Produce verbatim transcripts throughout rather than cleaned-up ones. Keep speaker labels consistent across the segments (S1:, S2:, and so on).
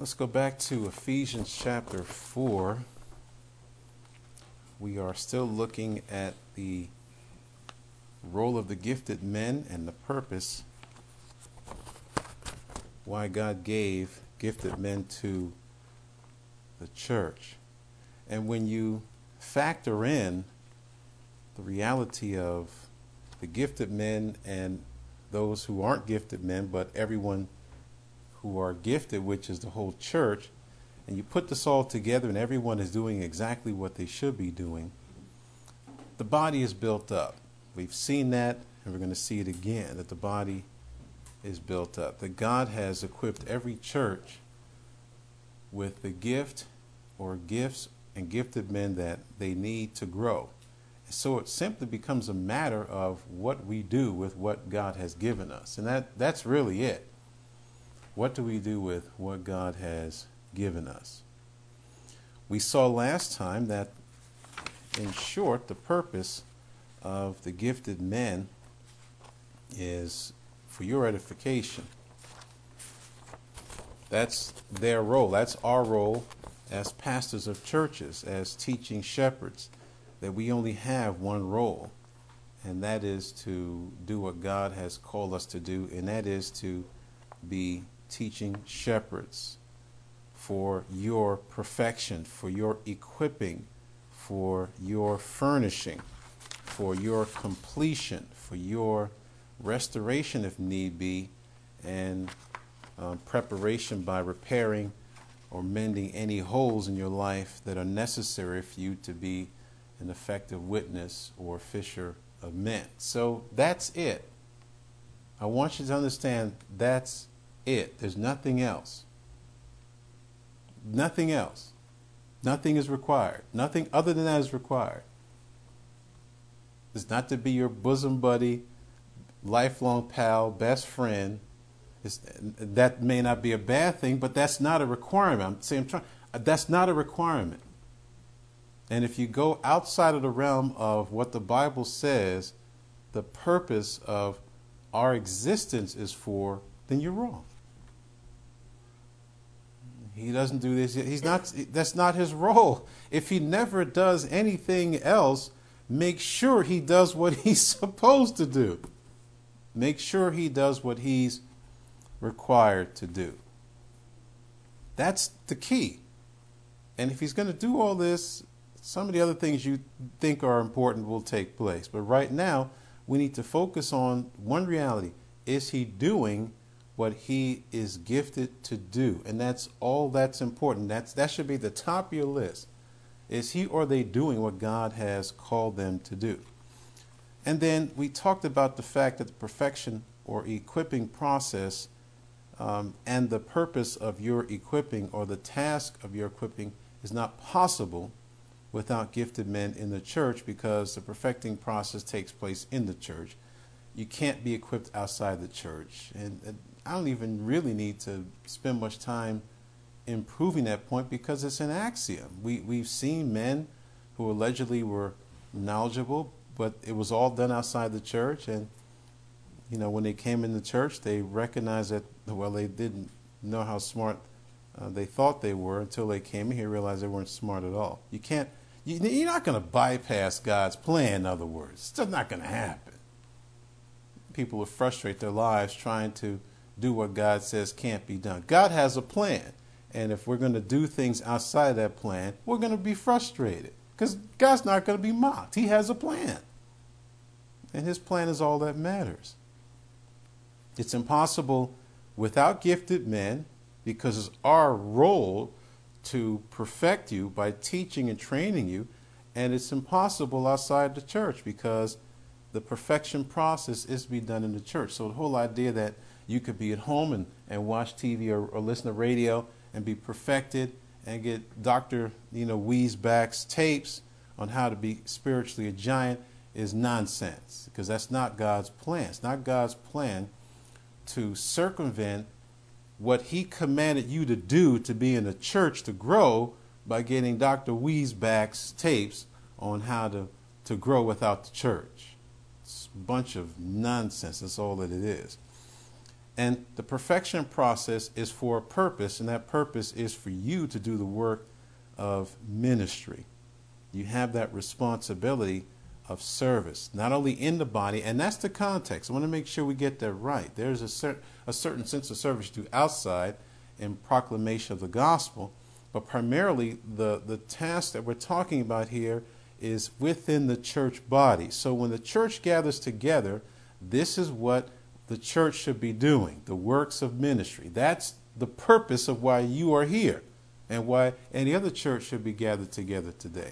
S1: Let's go back to Ephesians chapter four. We are still looking at the role of the gifted men and the purpose, why God gave gifted men to the church. And when you factor in the reality of the gifted men and those who aren't gifted men, but everyone who are gifted, which is the whole church, and you put this all together and everyone is doing exactly what they should be doing, the body is built up. We've seen that, and we're going to see it again, that the body is built up. That God has equipped every church with the gift or gifts and gifted men that they need to grow. So it simply becomes a matter of what we do with what God has given us. And that, that's really it. What do we do with what God has given us? We saw last time that, in short, the purpose of the gifted men is for your edification. That's their role. That's our role as pastors of churches, as teaching shepherds, that we only have one role, and that is to do what God has called us to do, and that is to be teaching shepherds for your perfection, for your equipping, for your furnishing, for your completion, for your restoration if need be, and um, preparation by repairing or mending any holes in your life that are necessary for you to be an effective witness or fisher of men. So that's it. I want you to understand that's it. There's nothing else. Nothing else. Nothing is required. Nothing other than that is required. It's not to be your bosom buddy, lifelong pal, best friend. It's, that may not be a bad thing, but that's not a requirement. I'm saying I'm trying, that's not a requirement. And if you go outside of the realm of what the Bible says, the purpose of our existence is for, then you're wrong. He doesn't do this. He's not. That's not his role. If he never does anything else, make sure he does what he's supposed to do. Make sure he does what he's required to do. That's the key. And if he's going to do all this, some of the other things you think are important will take place. But right now, we need to focus on one reality. Is he doing what he is gifted to do? And that's all that's important. That's that should be the top of your list. Is he or they doing what God has called them to do? And then we talked about the fact that the perfection or equipping process um, and the purpose of your equipping or the task of your equipping is not possible without gifted men in the church, because the perfecting process takes place in the church. You can't be equipped outside the church. And, and I don't even really need to spend much time improving that point, because it's an axiom. We, we've seen men who allegedly were knowledgeable, but it was all done outside the church. And, you know, when they came in the church, they recognized that, well, they didn't know how smart uh, they thought they were until they came in here and realized they weren't smart at all. You can't, you, you're not going to bypass God's plan, in other words. It's just not going to happen. People will frustrate their lives trying to do what God says can't be done. God has a plan. And if we're going to do things outside of that plan, we're going to be frustrated, because God's not going to be mocked. He has a plan. And his plan is all that matters. It's impossible without gifted men, because it's our role to perfect you by teaching and training you. And it's impossible outside the church, because the perfection process is to be done in the church. So the whole idea that you could be at home and, and watch T V or, or listen to radio and be perfected and get Doctor you know, Wiesback's tapes on how to be spiritually a giant is nonsense, because that's not God's plan. It's not God's plan to circumvent what he commanded you to do to be in a church to grow by getting Doctor Wiesback's tapes on how to, to grow without the church. It's a bunch of nonsense. That's all that it is. And the perfection process is for a purpose, and that purpose is for you to do the work of ministry. You have that responsibility of service, not only in the body, and that's the context. I want to make sure we get that right. There's a, cer- a certain sense of service you do outside in proclamation of the gospel, but primarily the, the task that we're talking about here is within the church body. So when the church gathers together, this is what the church should be doing, the works of ministry. That's the purpose of why you are here and why any other church should be gathered together today.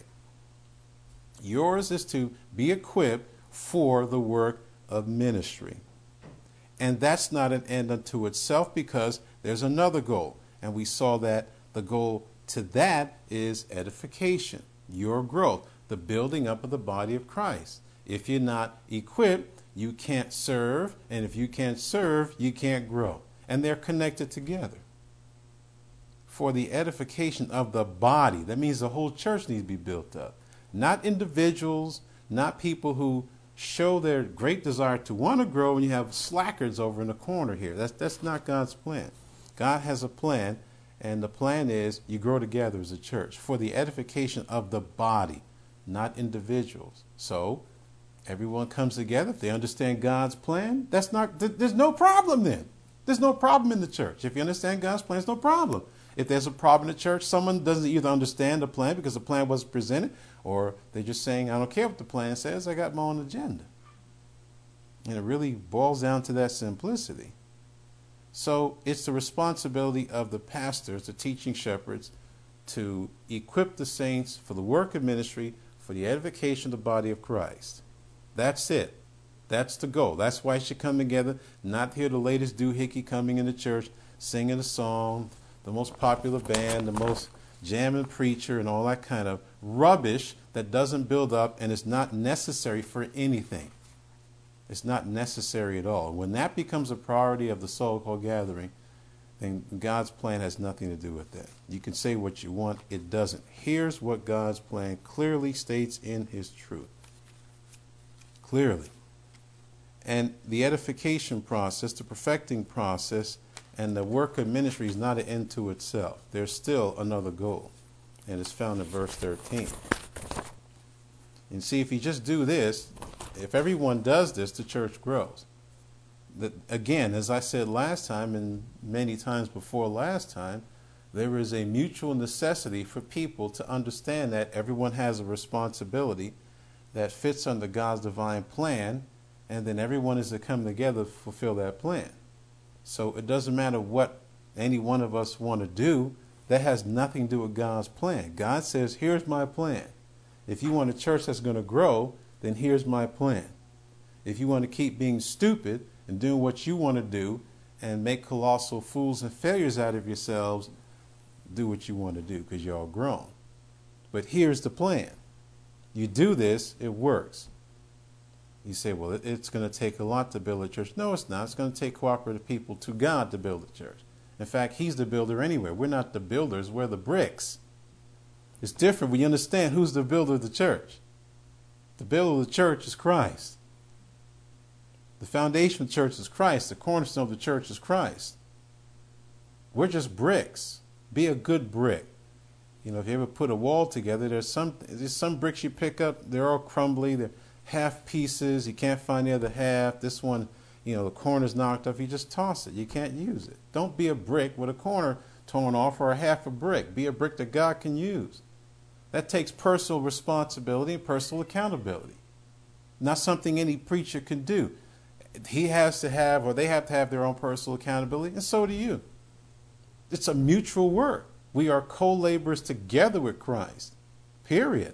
S1: Yours is to be equipped for the work of ministry. And that's not an end unto itself, because there's another goal. And we saw that the goal to that is edification, your growth, the building up of the body of Christ. If you're not equipped, you can't serve. And if you can't serve, you can't grow. And they're connected together. For the edification of the body, that means the whole church needs to be built up. Not individuals, not people who show their great desire to want to grow, and you have slackers over in the corner here. That's, that's not God's plan. God has a plan, and the plan is you grow together as a church for the edification of the body, not individuals. So everyone comes together. If they understand God's plan, that's not, th- there's no problem then. There's no problem in the church. If you understand God's plan, there's no problem. If there's a problem in the church, someone doesn't either understand the plan because the plan wasn't presented, or they're just saying, I don't care what the plan says, I got my own agenda. And it really boils down to that simplicity. So it's the responsibility of the pastors, the teaching shepherds, to equip the saints for the work of ministry, for the edification of the body of Christ. That's it. That's the goal. That's why it should come together, not hear the latest doohickey coming into church, singing a song, the most popular band, the most jamming preacher, and all that kind of rubbish that doesn't build up and is not necessary for anything. It's not necessary at all. When that becomes a priority of the so-called gathering, then God's plan has nothing to do with that. You can say what you want, it doesn't. Here's what God's plan clearly states in His truth. Clearly. And the edification process, the perfecting process, and the work of ministry is not an end to itself. There's still another goal, and it's found in verse thirteen. And see, if you just do this, if everyone does this, the church grows. That, again, as I said last time and many times before last time, there is a mutual necessity for people to understand that everyone has a responsibility that fits under God's divine plan, and then everyone is to come together to fulfill that plan. So it doesn't matter what any one of us want to do. That has nothing to do with God's plan. God says, here's my plan. If you want a church that's going to grow, then here's my plan. If you want to keep being stupid and doing what you want to do and make colossal fools and failures out of yourselves, do what you want to do because you're all grown. But here's the plan. You do this, it works. You say, well, it's going to take a lot to build a church. No, it's not. It's going to take cooperative people to God to build a church. In fact, He's the builder anyway. We're not the builders. We're the bricks. It's different when you understand who's the builder of the church. The builder of the church is Christ. The foundation of the church is Christ. The cornerstone of the church is Christ. We're just bricks. Be a good brick. You know, if you ever put a wall together, there's some there's some bricks you pick up, they're all crumbly, they're half pieces, you can't find the other half. This one, you know, the corner's knocked off, you just toss it. You can't use it. Don't be a brick with a corner torn off or a half a brick. Be a brick that God can use. That takes personal responsibility and personal accountability. Not something any preacher can do. He has to have, or they have to have their own personal accountability, and so do you. It's a mutual work. We are co-laborers together with Christ. Period.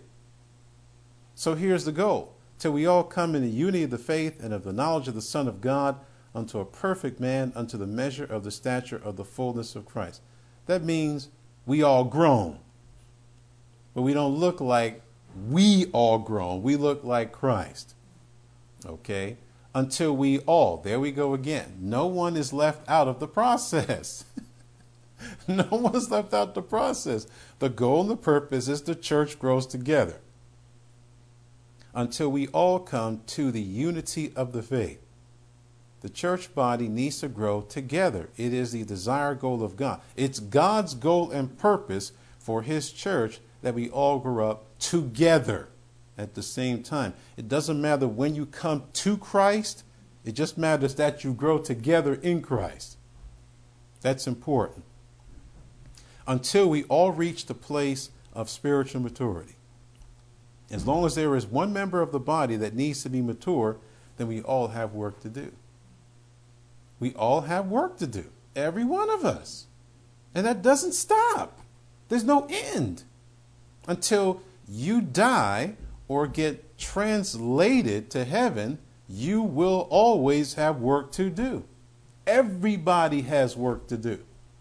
S1: So here's the goal. Till we all come in the unity of the faith and of the knowledge of the Son of God, unto a perfect man, unto the measure of the stature of the fullness of Christ. That means we all grown. But we don't look like we all grown. We look like Christ. Okay? Until we all, there we go again. No one is left out of the process. No one's left out the process. The goal and the purpose is the church grows together. Until we all come to the unity of the faith. The church body needs to grow together. It is the desired goal of God. It's God's goal and purpose for his church that we all grow up together at the same time. It doesn't matter when you come to Christ. It just matters that you grow together in Christ. That's important. Until we all reach the place of spiritual maturity. As long as there is one member of the body that needs to be mature, then we all have work to do. We all have work to do. Every one of us. And that doesn't stop. There's no end. Until you die or get translated to heaven, you will always have work to do. Everybody has work to do.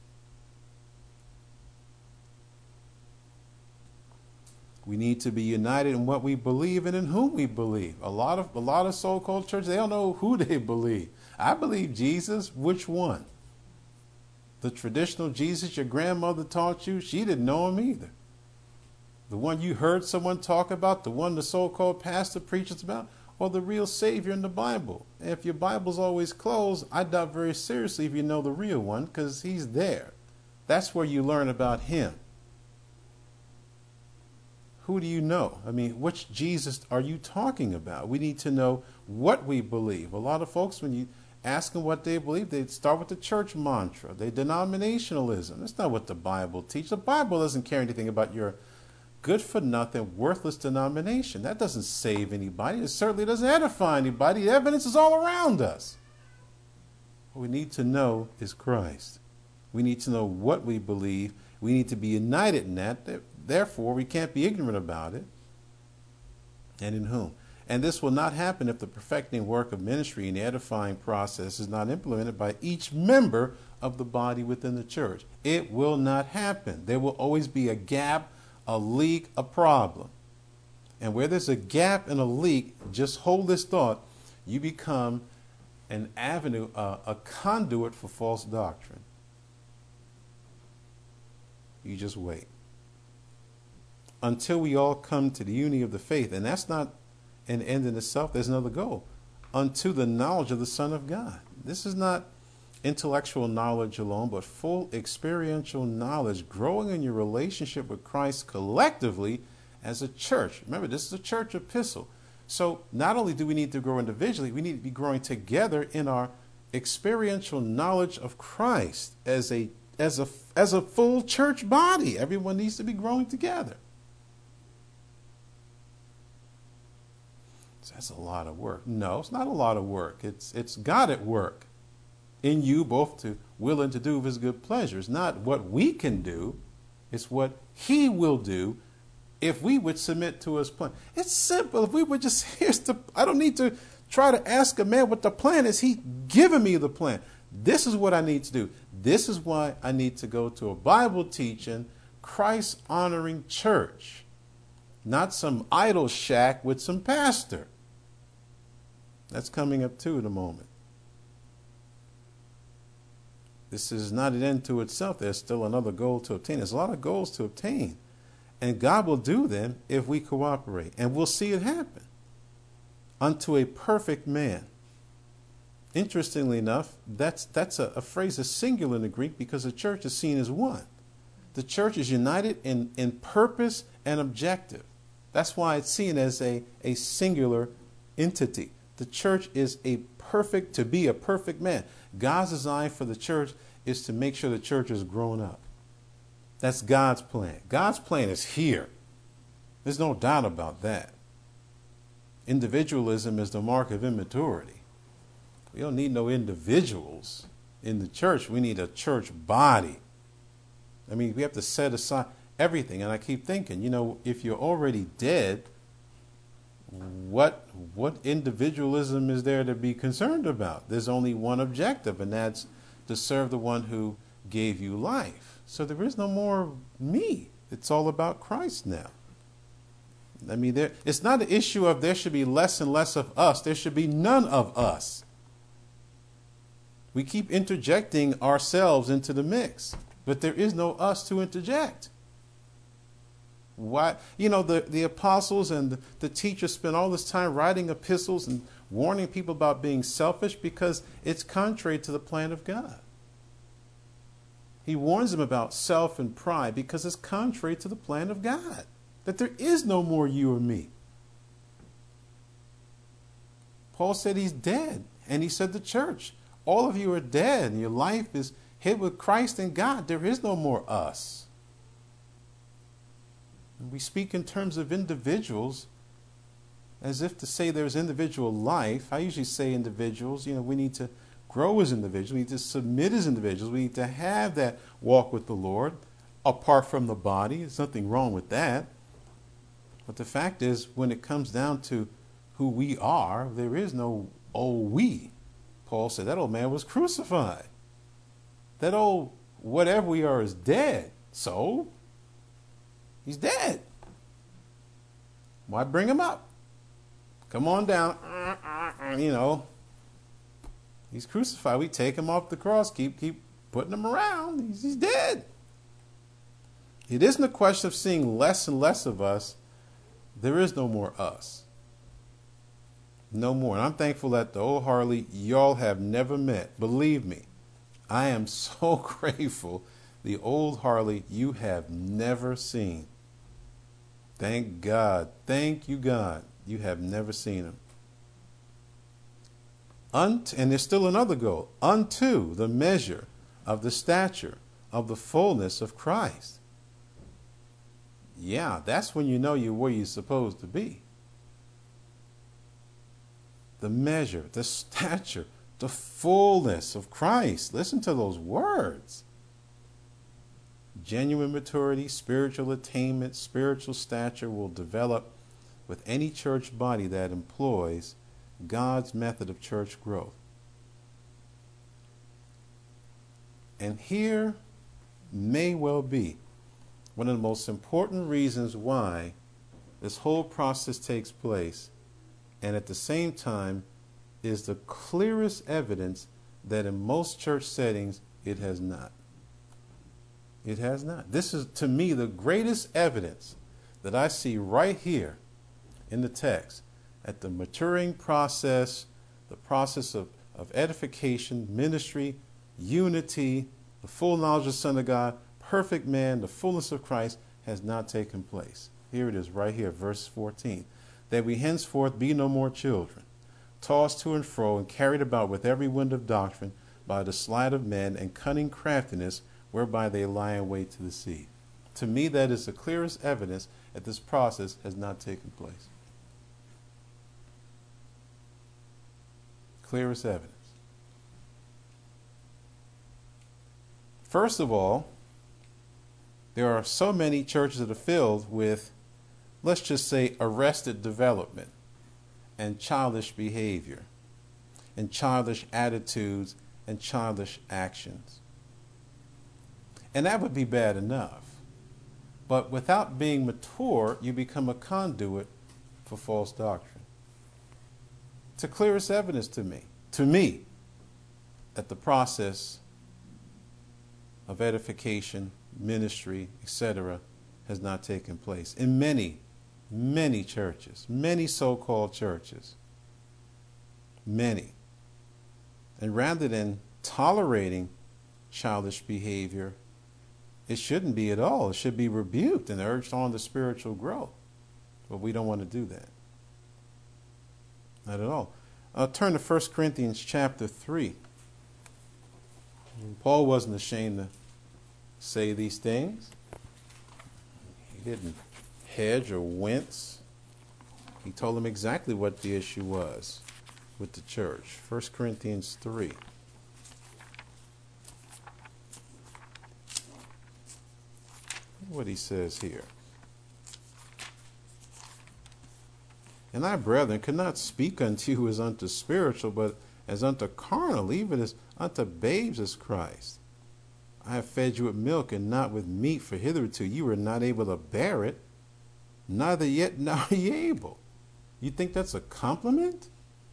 S1: We need to be united in what we believe and in whom we believe. A lot of a lot of so-called churches, they don't know who they believe. I believe Jesus. Which one? The traditional Jesus your grandmother taught you, she didn't know him either. The one you heard someone talk about, the one the so-called pastor preaches about, or the real Savior in the Bible. And if your Bible's always closed, I doubt very seriously if you know the real one, because he's there. That's where you learn about him. Who do you know? I mean, which Jesus are you talking about? We need to know what we believe. A lot of folks, when you ask them what they believe, they start with the church mantra. They denominationalism. That's not what the Bible teaches. The Bible doesn't care anything about your good-for-nothing, worthless denomination. That doesn't save anybody. It certainly doesn't edify anybody. The evidence is all around us. What we need to know is Christ. We need to know what we believe. We need to be united in that. Therefore, we can't be ignorant about it. And in whom? And this will not happen if the perfecting work of ministry and the edifying process is not implemented by each member of the body within the church. It will not happen. There will always be a gap, a leak, a problem. And where there's a gap and a leak, just hold this thought, you become an avenue, uh, a conduit for false doctrine. You just wait. Until we all come to the unity of the faith, and that's not an end in itself, there's another goal, unto the knowledge of the Son of God. This is not intellectual knowledge alone, but full experiential knowledge, growing in your relationship with Christ collectively as a church. Remember, this is a church epistle. So not only do we need to grow individually, we need to be growing together in our experiential knowledge of Christ as a as a as a full church body. Everyone needs to be growing together. So that's a lot of work. No, it's not a lot of work. It's it's God at work in you, both to will and to do of his good pleasure. It's not what we can do. It's what he will do if we would submit to his plan. It's simple. If we would just, here's the, I don't need to try to ask a man what the plan is. He's given me the plan. This is what I need to do. This is why I need to go to a Bible teaching, Christ honoring church, not some idol shack with some pastor. That's coming up too in a moment. This is not an end to itself. There's still another goal to obtain. There's a lot of goals to obtain. And God will do them if we cooperate. And we'll see it happen. Unto a perfect man. Interestingly enough, that's that's a, a phrase that's singular in the Greek because the church is seen as one. The church is united in, in purpose and objective. That's why it's seen as a, a singular entity. The church is a perfect, to be a perfect man. God's design for the church is to make sure the church is grown up. That's God's plan. God's plan is here. There's no doubt about that. Individualism is the mark of immaturity. We don't need no individuals in the church. We need a church body. I mean, we have to set aside everything. And I keep thinking, you know, if you're already dead, what what individualism is there to be concerned about? There's only one objective, and that's to serve the one who gave you life. So there is no more me. It's all about Christ now. I mean, there, it's not an issue of there should be less and less of us. There should be none of us. We keep interjecting ourselves into the mix, but there is no us to interject. Why? You know, the, the apostles and the, the teachers spent all this time writing epistles and warning people about being selfish because it's contrary to the plan of God. He warns them about self and pride because it's contrary to the plan of God, that there is no more you or me. Paul said he's dead, and he said to the church, all of you are dead, and your life is hid with Christ and God. There is no more us. And we speak in terms of individuals as if to say there's individual life. I usually say individuals, you know, we need to grow as individuals. We need to submit as individuals. We need to have that walk with the Lord apart from the body. There's nothing wrong with that. But the fact is, when it comes down to who we are, there is no oh we. Paul said that old man was crucified. That old whatever we are is dead. So, he's dead. Why bring him up? Come on down. You know, he's crucified. We take him off the cross. Keep keep putting him around. He's, he's dead. It isn't a question of seeing less and less of us. There is no more us. No more. And I'm thankful that the old Harley y'all have never met. Believe me, I am so grateful. The old Harley you have never seen. Thank God. Thank you, God. You have never seen him. Unt- and there's still another goal. Unto the measure of the stature of the fullness of Christ. Yeah, that's when you know you're where you're supposed to be. The measure, the stature, the fullness of Christ. Listen to those words. Genuine maturity, spiritual attainment, spiritual stature will develop with any church body that employs God's method of church growth. And here may well be one of the most important reasons why this whole process takes place, and at the same time is the clearest evidence that in most church settings it has not. It has not. This is, to me, the greatest evidence that I see right here in the text at the maturing process, the process of, of edification, ministry, unity, the full knowledge of the Son of God, perfect man, the fullness of Christ has not taken place. Here it is right here, verse fourteen. That we henceforth be no more children, tossed to and fro and carried about with every wind of doctrine by the sleight of men and cunning craftiness whereby they lie in wait to deceive. To me, that is the clearest evidence that this process has not taken place. Clearest evidence. First of all, there are so many churches that are filled with, let's just say, arrested development and childish behavior and childish attitudes and childish actions. And that would be bad enough. But without being mature, you become a conduit for false doctrine. It's the clearest evidence to me, to me, that the process of edification, ministry, et cetera, has not taken place in many, many churches, many so-called churches, many. And rather than tolerating childish behavior, it shouldn't be at all. It should be rebuked and urged on to spiritual growth. But we don't want to do that. Not at all. Uh, turn to First Corinthians chapter three. Paul wasn't ashamed to say these things. He didn't hedge or wince. He told them exactly what the issue was with the church. First Corinthians three. What he says here. And I, brethren, could not speak unto you as unto spiritual, but as unto carnal, even as unto babes as Christ. I have fed you with milk and not with meat, for hitherto you were not able to bear it, neither yet now are ye able. You think that's a compliment?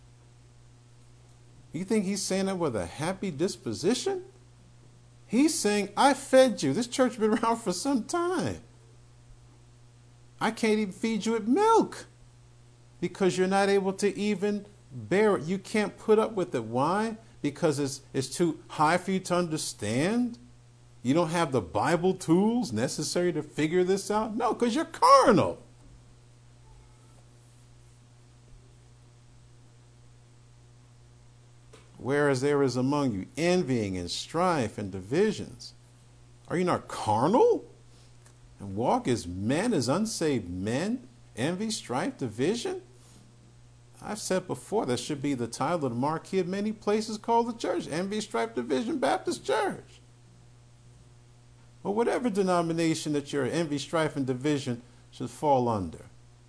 S1: You think he's saying that with a happy disposition? He's saying, I fed you. This church has been around for some time. I can't even feed you with milk because you're not able to even bear it. You can't put up with it. Why? Because it's, it's too high for you to understand? You don't have the Bible tools necessary to figure this out? No, because you're carnal. Whereas there is among you envying and strife and divisions. Are you not carnal? And walk as men, as unsaved men? Envy, strife, division? I've said before, that should be the title of the marquee of many places called the church. Envy, strife, division, Baptist Church. Or whatever denomination that your envy, strife, and division should fall under.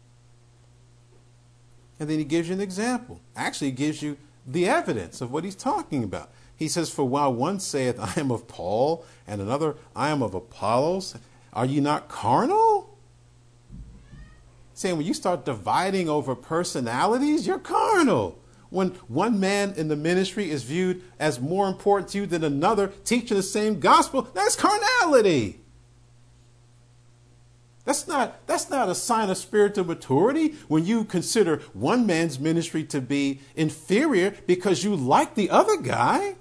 S1: And then he gives you an example. Actually, he gives you the evidence of what he's talking about. He says, for while one saith, I am of Paul, and another, I am of Apollos, are you not carnal? Saying when you start dividing over personalities, you're carnal. When one man in the ministry is viewed as more important to you than another teaching the same gospel, that's carnality. That's not, that's not a sign of spiritual maturity when you consider one man's ministry to be inferior because you like the other guy.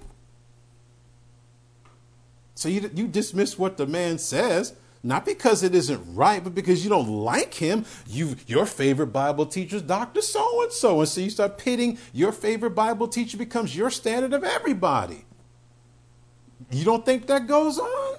S1: So you, you dismiss what the man says, not because it isn't right, but because you don't like him. You, your favorite Bible teacher is Doctor So-and-so. And so you start pitting your favorite Bible teacher becomes your standard of everybody. You don't think that goes on?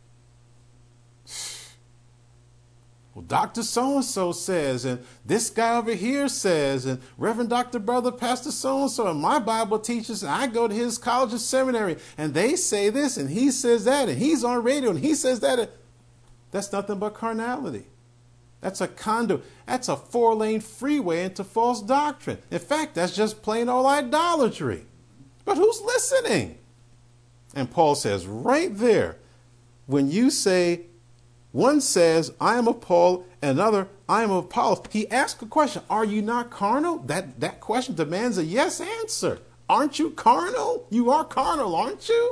S1: Well, Doctor So-and-so says, and this guy over here says, and Reverend Doctor Brother Pastor So-and-so, and my Bible teachers, and I go to his college or seminary, and they say this, and he says that, and he's on radio, and he says that. That's nothing but carnality. That's a conduit. That's a four-lane freeway into false doctrine. In fact, that's just plain old idolatry. But who's listening? And Paul says right there, when you say, one says, I am of Paul, and another, I am of Apollos, he asks a question, are you not carnal? That, that question demands a yes answer. Aren't you carnal? You are carnal, aren't you?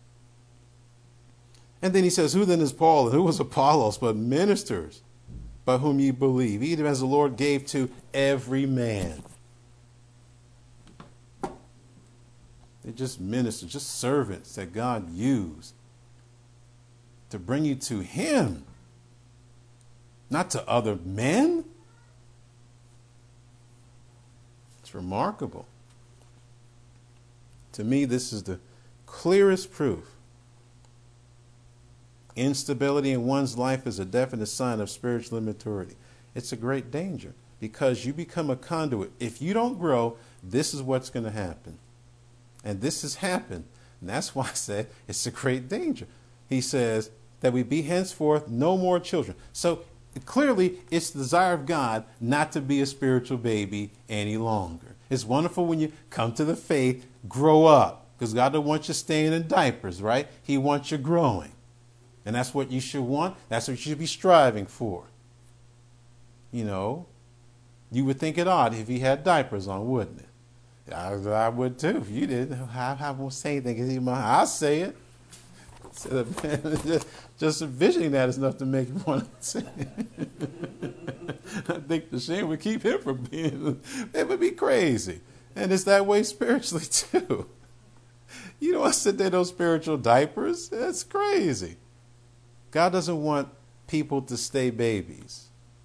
S1: And then he says, who then is Paul and who was Apollos, but ministers by whom ye believe, even as the Lord gave to every man. They're just ministers, just servants that God used to bring you to him, not to other men. It's remarkable. To me, this is the clearest proof. Instability in one's life is a definite sign of spiritual immaturity. It's a great danger because you become a conduit. If you don't grow, this is what's going to happen. And this has happened. And that's why I said it's a great danger. He says that we be henceforth no more children. So clearly it's the desire of God not to be a spiritual baby any longer. It's wonderful when you come to the faith, grow up, because God don't want you staying in diapers, right? He wants you growing. And that's what you should want. That's what you should be striving for. You know, you would think it odd if he had diapers on, wouldn't it? I, I would too. If you did, I, I won't say anything. I'll say it. So, just, just envisioning that is enough to make you want to say it. I think the shame would keep him from being, it would be crazy. And it's that way spiritually too. You don't want to sit there in those spiritual diapers. That's crazy. God doesn't want people to stay babies.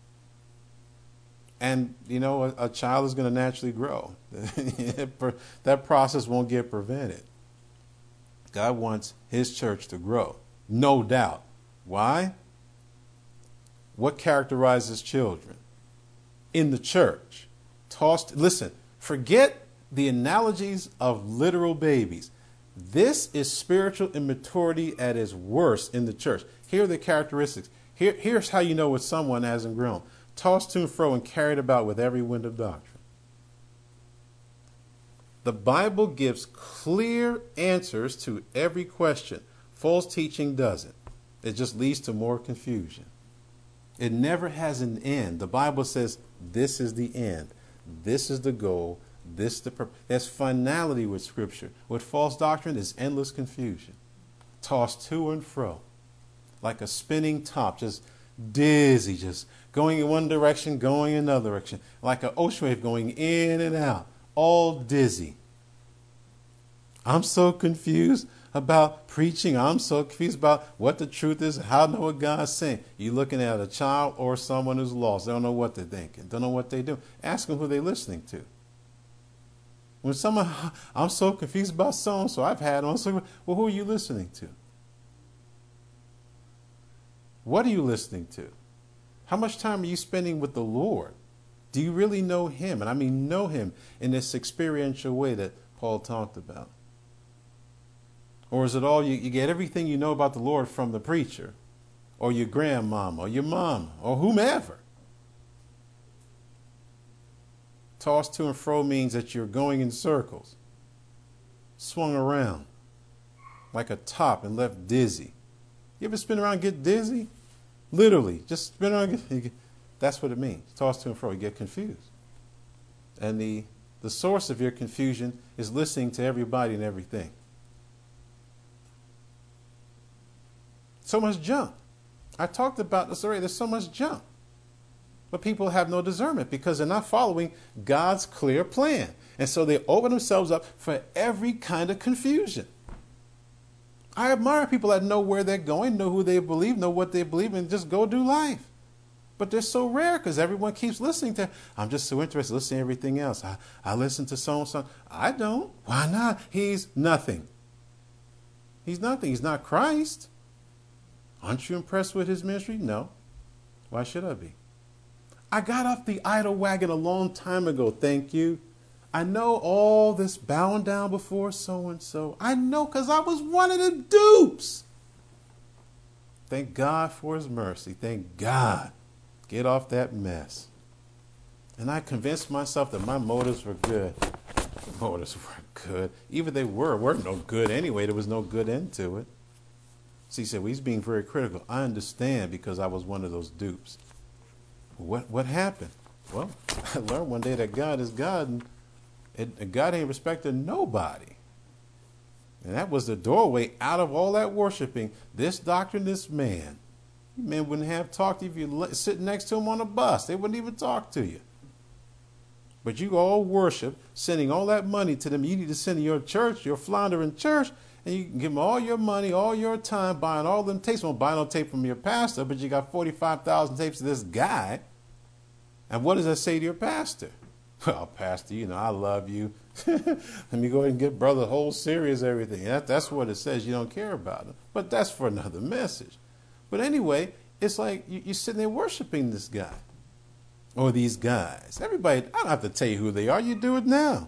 S1: And, you know, a, a child is going to naturally grow. That process won't get prevented. God wants his church to grow, no doubt. Why? What characterizes children? In the church. Tossed. Listen, forget the analogies of literal babies. This is spiritual immaturity at its worst in the church. Here are the characteristics. Here, here's how you know what someone hasn't grown. Tossed to and fro and carried about with every wind of doctrine. The Bible gives clear answers to every question. False teaching doesn't. It just leads to more confusion. It never has an end. The Bible says this is the end. This is the goal. This the purpose. There's finality with Scripture. With false doctrine is endless confusion. Tossed to and fro. Like a spinning top, just dizzy, just going in one direction, going in another direction. Like an ocean wave going in and out. all dizzy. I'm so confused about preaching. I'm so confused about what the truth is, how to know what God's saying. You're looking at a child or someone who's lost. They don't know what they're thinking. Don't know what they do. Ask them who they're listening to. When someone, I'm so confused about so-and-so, I've had on, so, well, who are you listening to? What are you listening to? How much time are you spending with the Lord? Do you really know him? And I mean know him in this experiential way that Paul talked about. Or is it all you, you get everything you know about the Lord from the preacher or your grandmama or your mom or whomever? Tossed to and fro means that you're going in circles, swung around like a top and left dizzy. You ever spin around and get dizzy? Literally, just spin around and get, that's what it means. Tossed to and fro, you get confused. And the, the source of your confusion is listening to everybody and everything. So much junk. I talked about this already. There's so much junk. But people have no discernment because they're not following God's clear plan. And so they open themselves up for every kind of confusion. I admire people that know where they're going, know who they believe, know what they believe, and just go do life. But they're so rare because everyone keeps listening to, I'm just so interested, listening to everything else. I, I listen to so-and-so. I don't. Why not? He's nothing. He's nothing. He's not Christ. Aren't you impressed with his ministry? No. Why should I be? I got off the idol wagon a long time ago, thank you. I know all this bowing down before so-and-so. I know because I was one of the dupes. Thank God for his mercy. Thank God. Get off that mess. And I convinced myself that my motives were good. The motives were good. Even they were, weren't no good anyway. There was no good into it. So he said, well, he's being very critical. I understand because I was one of those dupes. What what happened? Well, I learned one day that God is God, and it, God ain't respecting nobody. And that was the doorway out of all that worshiping. This doctrine, this man. You men wouldn't have talked to you if you sitting next to him on a bus. They wouldn't even talk to you. But you all worship, sending all that money to them. You need to send to your church, your floundering church, and you can give them all your money, all your time, buying all them tapes. Won't buy no tape from your pastor, but you got forty-five thousand tapes of this guy. And what does that say to your pastor? Well, pastor, you know, I love you. Let me go ahead and get brother the whole series, everything. That, that's what it says. You don't care about him. But that's for another message. But anyway, it's like you, you're sitting there worshiping this guy or these guys. Everybody, I don't have to tell you who they are. You do it now.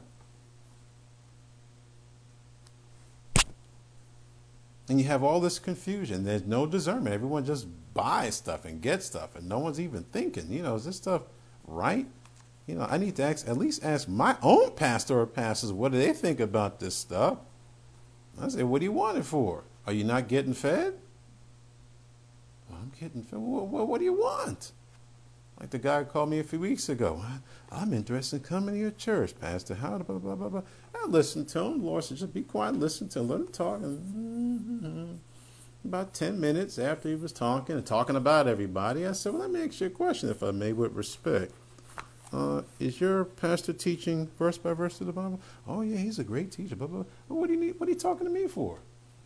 S1: And you have all this confusion. There's no discernment. Everyone just buys stuff and gets stuff, and no one's even thinking, you know, is this stuff right? You know, I need to ask, at least ask my own pastor or pastors, what do they think about this stuff? I say, what do you want it for? Are you not getting fed? Well, I'm getting fed. Well, what, what do you want? Like the guy called me a few weeks ago. I'm interested in coming to your church, Pastor. How? Blah, blah, blah, blah. I listened to him. The Lord said, just be quiet, listen to him, let him talk. And about ten minutes after he was talking and talking about everybody, I said, well, let me ask you a question, if I may, with respect. Uh, is your pastor teaching verse by verse to the Bible? Oh, yeah, he's a great teacher. Blah, blah, blah. Well, what do you need? What are you talking to me for?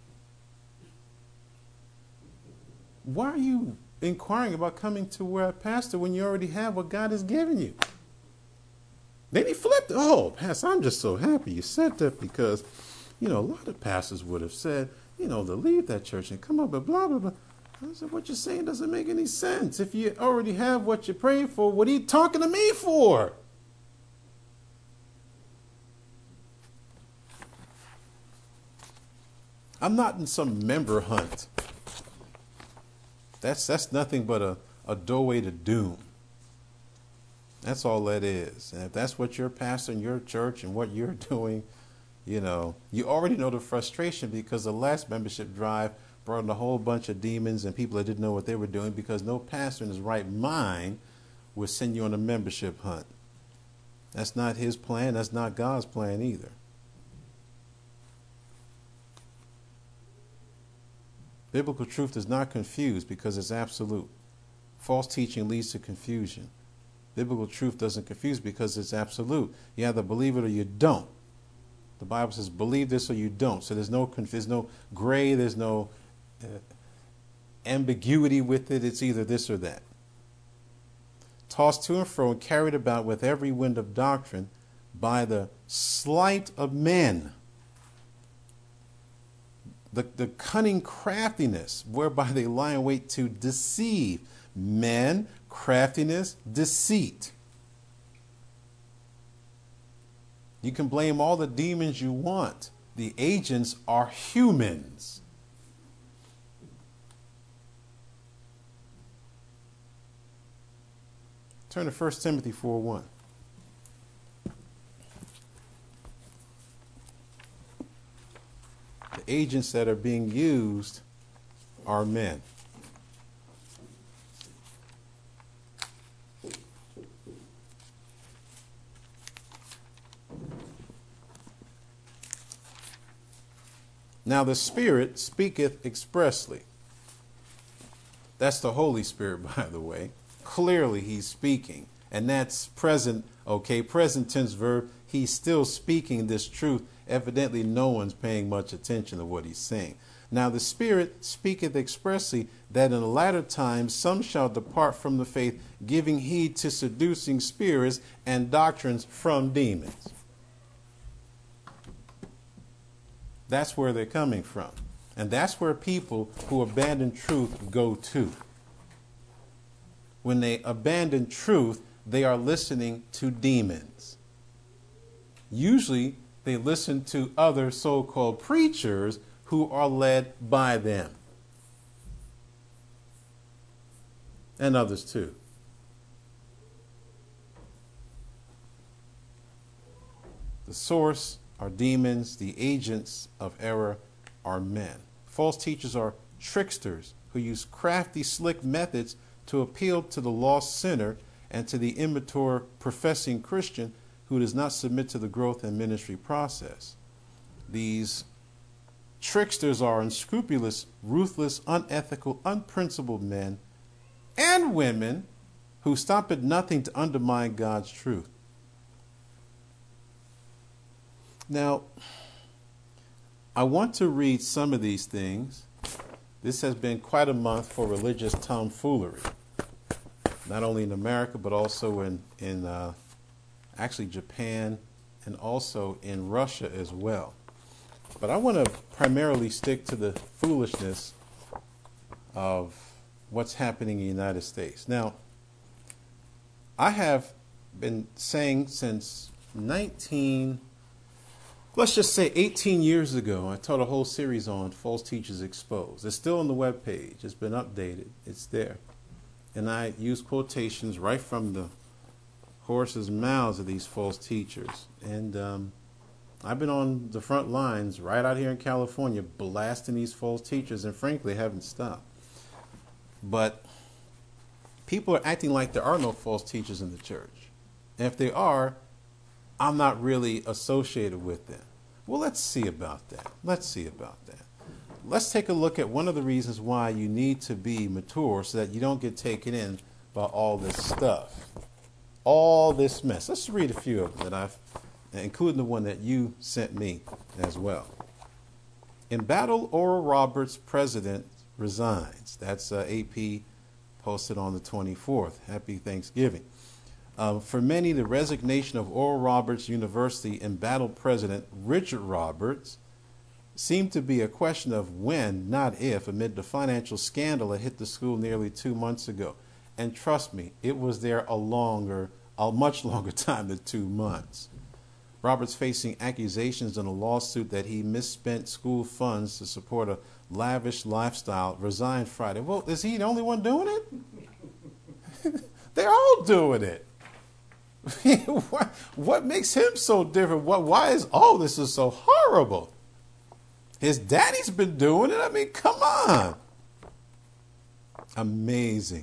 S1: Why are you inquiring about coming to where I pastor when you already have what God has given you? Then he flipped. Oh, Pastor, I'm just so happy you said that because, you know, a lot of pastors would have said, you know, to leave that church and come up and blah, blah, blah. I said, what you're saying doesn't make any sense. If you already have what you're praying for, what are you talking to me for? I'm not in some member hunt. That's that's nothing but a, a doorway to doom. That's all that is. And if that's what your pastor in your church and what you're doing, you know, you already know the frustration because the last membership drive brought in a whole bunch of demons and people that didn't know what they were doing because no pastor in his right mind would send you on a membership hunt. That's not his plan. That's not God's plan either. Biblical truth does not confuse because it's absolute. False teaching leads to confusion. Biblical truth doesn't confuse because it's absolute. You either believe it or you don't. The Bible says, believe this or you don't. So there's no there's no gray, there's no uh, ambiguity with it. It's either this or that. Tossed to and fro and carried about with every wind of doctrine by the sleight of men. The, the cunning craftiness whereby they lie in wait to deceive. Men, craftiness, deceit. You can blame all the demons you want. The agents are humans. Turn to First Timothy four one. The agents that are being used are men. Now the Spirit speaketh expressly. That's the Holy Spirit, by the way. Clearly he's speaking. And that's present, okay, present tense verb. He's still speaking this truth. Evidently no one's paying much attention to what he's saying. Now the Spirit speaketh expressly that in the latter times some shall depart from the faith, giving heed to seducing spirits and doctrines from demons. That's where they're coming from. And that's where people who abandon truth go to. When they abandon truth, they are listening to demons. Usually, they listen to other so-called preachers who are led by them. And others too. The source are demons. The agents of error are men. False teachers are tricksters who use crafty, slick methods to appeal to the lost sinner and to the immature professing Christian who does not submit to the growth and ministry process. These tricksters are unscrupulous, ruthless, unethical, unprincipled men and women who stop at nothing to undermine God's truth. Now, I want to read some of these things. This has been quite a month for religious tomfoolery, not only in America, but also in, in uh, actually Japan and also in Russia as well. But I want to primarily stick to the foolishness of what's happening in the United States. Now, I have been saying since nineteen, let's just say eighteen years ago, I taught a whole series on False Teachers Exposed. It's still on the web page. It's been updated. It's there. And I use quotations right from the horse's mouths of these false teachers. And um, I've been on the front lines right out here in California blasting these false teachers and frankly haven't stopped. But people are acting like there are no false teachers in the church. And if they are, I'm not really associated with them. Well, let's see about that. Let's see about that. Let's take a look at one of the reasons why you need to be mature so that you don't get taken in by all this stuff. All this mess. Let's read a few of them that I've, including the one that you sent me as well. In battle, Oral Roberts, president, resigns. That's uh, A P posted on the twenty-fourth. Happy Thanksgiving. Uh, for many, the resignation of Oral Roberts University embattled President Richard Roberts seemed to be a question of when, not if, amid the financial scandal that hit the school nearly two months ago. And trust me, it was there a longer, a much longer time than two months. Roberts facing accusations in a lawsuit that he misspent school funds to support a lavish lifestyle, resigned Friday. Well, is he the only one doing it? They're all doing it. what, what makes him so different? What, why is all this is so horrible? His daddy's been doing it. I mean, come on. Amazing.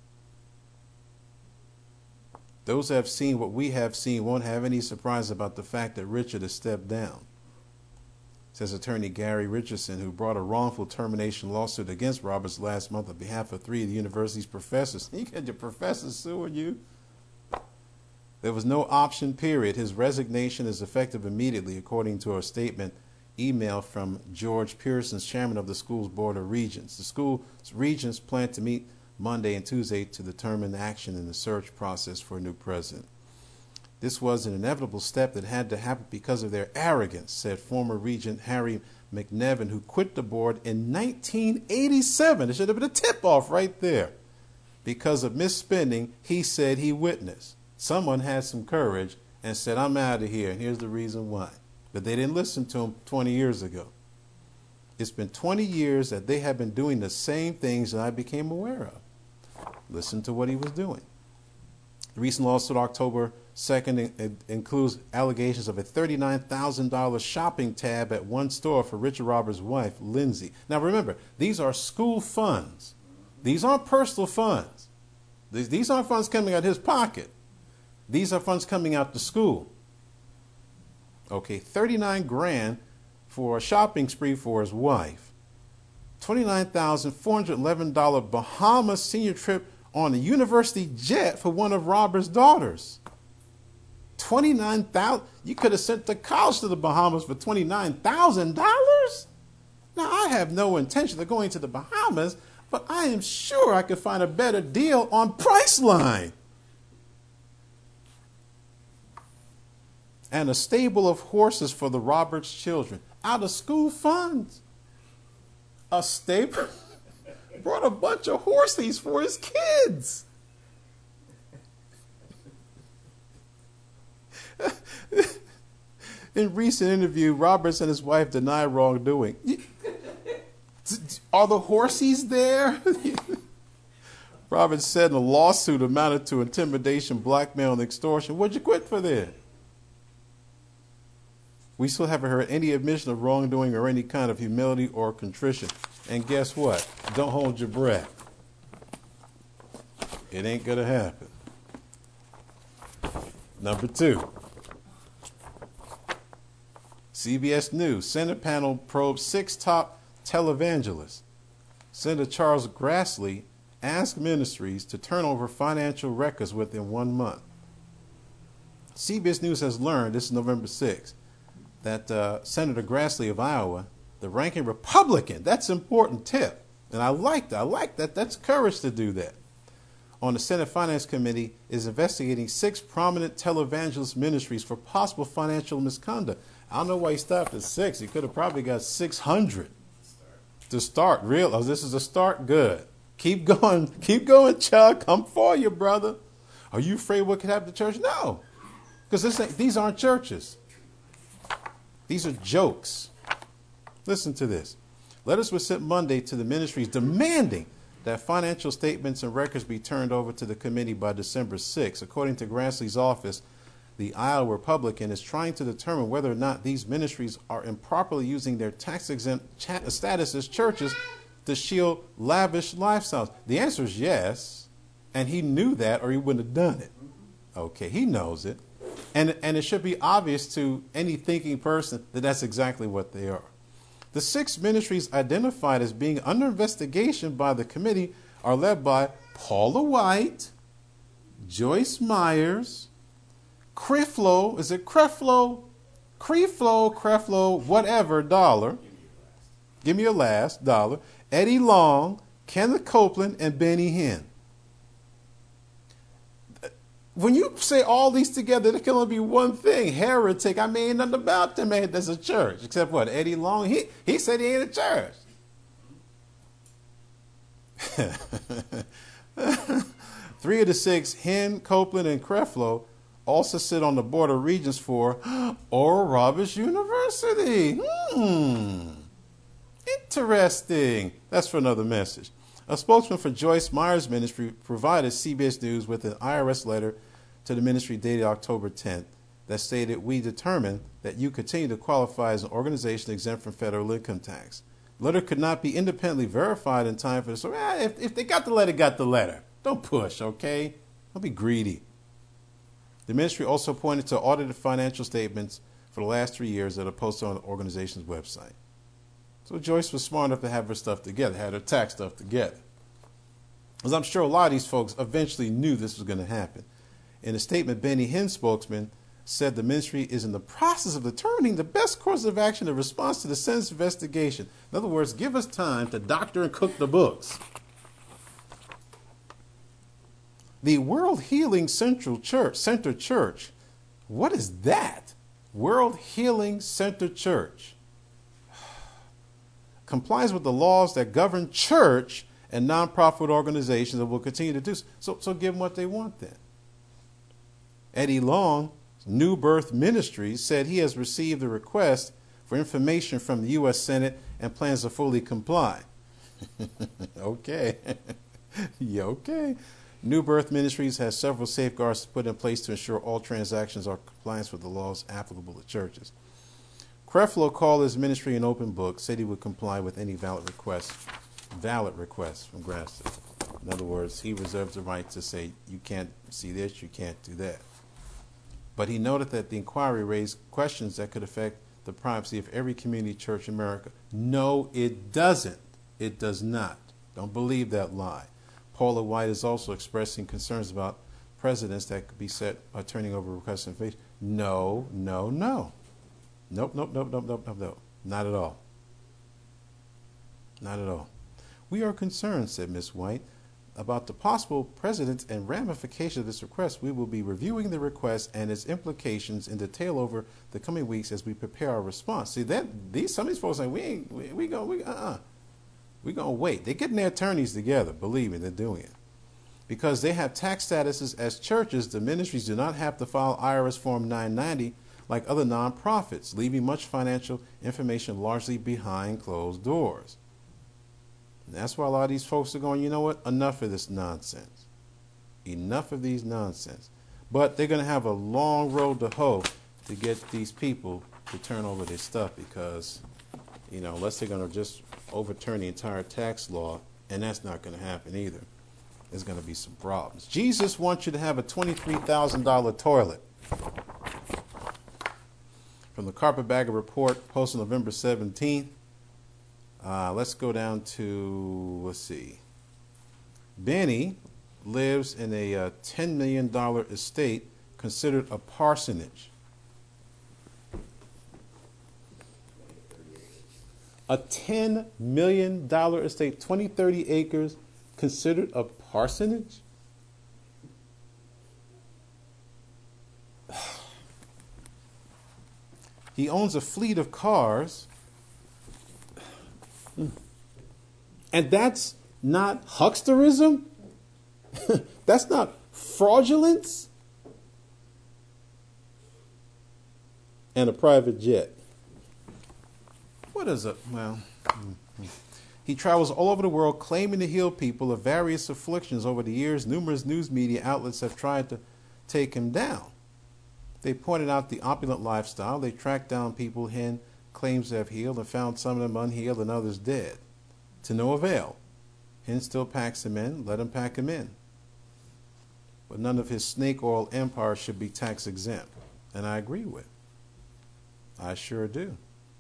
S1: Those who have seen what we have seen won't have any surprise about the fact that Richard has stepped down, says attorney Gary Richardson, who brought a wrongful termination lawsuit against Roberts last month on behalf of three of the university's professors. You got your professors suing you. There was no option period. His resignation is effective immediately, according to a statement email from George Pearsons, chairman of the school's board of regents. The school's regents plan to meet Monday and Tuesday to determine action in the search process for a new president. This was an inevitable step that had to happen because of their arrogance, said former regent Harry McNevin, who quit the board in nineteen eighty-seven. It should have been a tip-off right there. Because of misspending he said he witnessed. Someone had some courage and said, I'm out of here, and here's the reason why. But they didn't listen to him twenty years ago. It's been twenty years that they have been doing the same things that I became aware of. Listen to what he was doing. The recent lawsuit, October second, in, includes allegations of a thirty-nine thousand dollars shopping tab at one store for Richard Roberts' wife, Lindsay. Now remember, these are school funds. These aren't personal funds. These, these aren't funds coming out of his pocket. These are funds coming out the school. Okay, thirty-nine grand for a shopping spree for his wife. twenty-nine thousand four hundred eleven dollars Bahamas senior trip on a university jet for one of Robert's daughters. twenty-nine thousand dollars? You could have sent the college to the Bahamas for twenty-nine thousand dollars? Now, I have no intention of going to the Bahamas, but I am sure I could find a better deal on Priceline. And a stable of horses for the Roberts children out of school funds. A stable brought a bunch of horses for his kids. In recent interview, Roberts and his wife deny wrongdoing. Are the horses there? Roberts said in a lawsuit amounted to intimidation, blackmail, and extortion. What'd you quit for then? We still haven't heard any admission of wrongdoing or any kind of humility or contrition. And guess what? Don't hold your breath. It ain't going to happen. Number two. C B S News. Senate panel probes six top televangelists. Senator Charles Grassley asked ministries to turn over financial records within one month. C B S News has learned, this is November sixth, that uh, Senator Grassley of Iowa, the ranking Republican, that's an important tip. And I like that. I like that. That's courage to do that. On the Senate Finance Committee is investigating six prominent televangelist ministries for possible financial misconduct. I don't know why he stopped at six. He could have probably got six hundred to start. Real. Oh, this is a start. Good. Keep going. Keep going, Chuck. I'm for you, brother. Are you afraid what could happen to church? No. Because these aren't churches. These are jokes. Listen to this. Letters were sent Monday to the ministries demanding that financial statements and records be turned over to the committee by December sixth. According to Grassley's office, the Iowa Republican is trying to determine whether or not these ministries are improperly using their tax-exempt status as churches to shield lavish lifestyles. The answer is yes, and he knew that or he wouldn't have done it. Okay, he knows it. And, and it should be obvious to any thinking person that that's exactly what they are. The six ministries identified as being under investigation by the committee are led by Paula White, Joyce Myers, Creflo, is it Creflo? Creflo, Creflo, whatever, dollar. Give me your last, dollar. Eddie Long, Kenneth Copeland, and Benny Hinn. When you say all these together, there can only be one thing. Heretic. I mean, nothing about them ain't as a church. Except what? Eddie Long, he, he said he ain't a church. Three of the six, Hinn, Copeland, and Creflo, also sit on the board of regents for Oral Roberts University. Hmm. Interesting. That's for another message. A spokesman for Joyce Myers Ministry provided C B S News with an I R S letter to the ministry dated October tenth that stated, we determined that you continue to qualify as an organization exempt from federal income tax. The letter could not be independently verified in time for this. So, eh, if, if they got the letter, got the letter. Don't push, okay? Don't be greedy. The ministry also pointed to audited financial statements for the last three years that are posted on the organization's website. So Joyce was smart enough to have her stuff together, had her tax stuff together. As I'm sure a lot of these folks eventually knew this was going to happen. In a statement, Benny Hinn, spokesman, said the ministry is in the process of determining the best course of action in response to the Senate's investigation. In other words, give us time to doctor and cook the books. The World Healing Central Church, Center Church, what is that? World Healing Center Church complies with the laws that govern church and nonprofit organizations and will continue to do so. So, so give them what they want then. Eddie Long, New Birth Ministries, said he has received a request for information from the U S Senate and plans to fully comply. Okay. Yeah, okay. New Birth Ministries has several safeguards put in place to ensure all transactions are in compliance with the laws applicable to churches. Creflo called his ministry an open book, said he would comply with any valid request, valid requests from Grafton. In other words, he reserves the right to say, you can't see this, you can't do that. But he noted that the inquiry raised questions that could affect the privacy of every community church in America. No, it doesn't. It does not. Don't believe that lie. Paula White is also expressing concerns about precedents that could be set by turning over requests for information. No, no, no. Nope, nope, nope, nope, nope, nope, nope. Not at all. Not at all. We are concerned, said Miz White, about the possible precedents and ramifications of this request. We will be reviewing the request and its implications in detail over the coming weeks as we prepare our response. See, that these some of these folks say we ain't we, we go we uh uh we gonna wait. They're getting their attorneys together. Believe me, they're doing it because they have tax statuses as churches. The ministries do not have to file I R S Form nine ninety like other nonprofits, leaving much financial information largely behind closed doors. And that's why a lot of these folks are going, you know what, enough of this nonsense. Enough of these nonsense. But they're going to have a long road to hoe to get these people to turn over their stuff because, you know, unless they're going to just overturn the entire tax law, and that's not going to happen either. There's going to be some problems. Jesus wants you to have a twenty-three thousand dollars toilet. From the Carpetbagger Report, posted November seventeenth. Uh, let's go down to, let's see. Benny lives in a uh, ten million dollars estate considered a parsonage. A ten million dollars estate, twenty, thirty acres, considered a parsonage? He owns a fleet of cars. And that's not hucksterism? That's not fraudulence? And a private jet. What is it? Well, he travels all over the world claiming to heal people of various afflictions. Over the years, numerous news media outlets have tried to take him down. They pointed out the opulent lifestyle. They tracked down people Hinn claims to have healed and found some of them unhealed and others dead. To no avail. Hinn still packs him in. Let him pack him in. But none of his snake oil empire should be tax exempt. And I agree with. I sure do.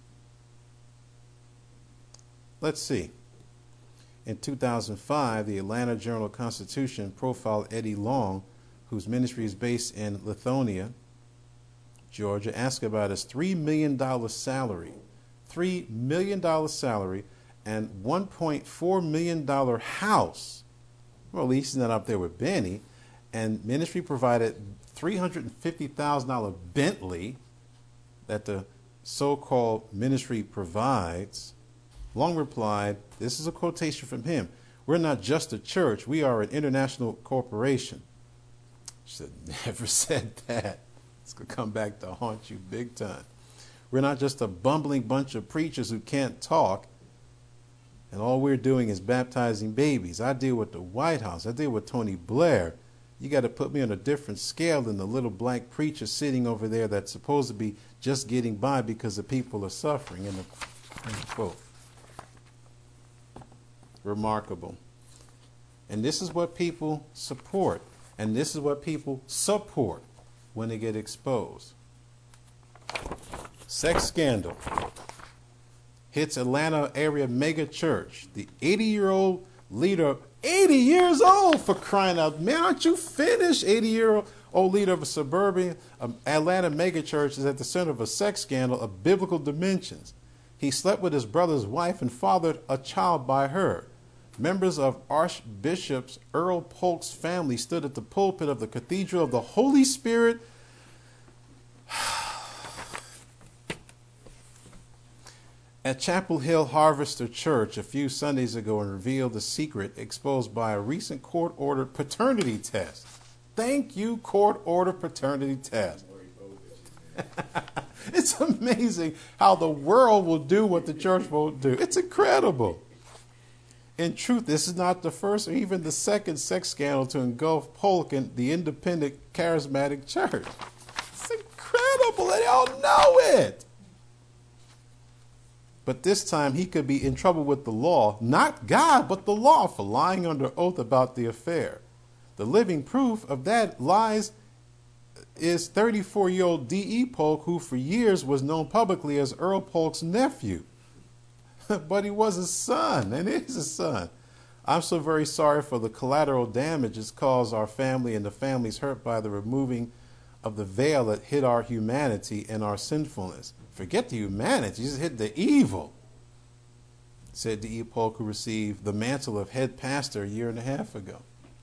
S1: Let's see. In two thousand five, the Atlanta Journal-Constitution profiled Eddie Long, whose ministry is based in Lithonia, Georgia, asked about his three million dollars salary. three million dollars salary and one point four million dollars house. Well, at least he's not up there with Benny. And ministry provided three hundred fifty thousand dollars Bentley that the so-called ministry provides. Long replied, this is a quotation from him, "We're not just a church, we are an international corporation." Should have never said that. It's going to come back to haunt you big time. We're not just a bumbling bunch of preachers who can't talk, and all we're doing is baptizing babies. I deal with the White House. I deal with Tony Blair. You got to put me on a different scale than the little black preacher sitting over there that's supposed to be just getting by because the people are suffering. And the quote. Remarkable. And this is what people support. And this is what people support when they get exposed. Sex scandal hits Atlanta area mega church. The eighty-year-old leader, eighty years old, for crying out, man, aren't you finished? eighty-year-old old leader of a suburban um, Atlanta megachurch, is at the center of a sex scandal of biblical dimensions. He slept with his brother's wife and fathered a child by her. Members of Archbishop Earl Polk's family stood at the pulpit of the Cathedral of the Holy Spirit at Chapel Hill Harvester Church a few Sundays ago and revealed the secret exposed by a recent court-ordered paternity test. Thank you, court-ordered paternity test. It's amazing how the world will do what the church won't do. It's incredible. In truth, this is not the first or even the second sex scandal to engulf Polk and the independent charismatic church. It's incredible, and they all know it. But this time he could be in trouble with the law, not God, but the law, for lying under oath about the affair. The living proof of that lies is thirty-four-year-old D E. Polk, who for years was known publicly as Earl Polk's nephew. But he was a son, and is a son. I'm so very sorry for the collateral damages caused our family and the families hurt by the removing of the veil that hid our humanity and our sinfulness. Forget the humanity, just hit the evil, said D E. Polk, who received the mantle of head pastor a year and a half ago.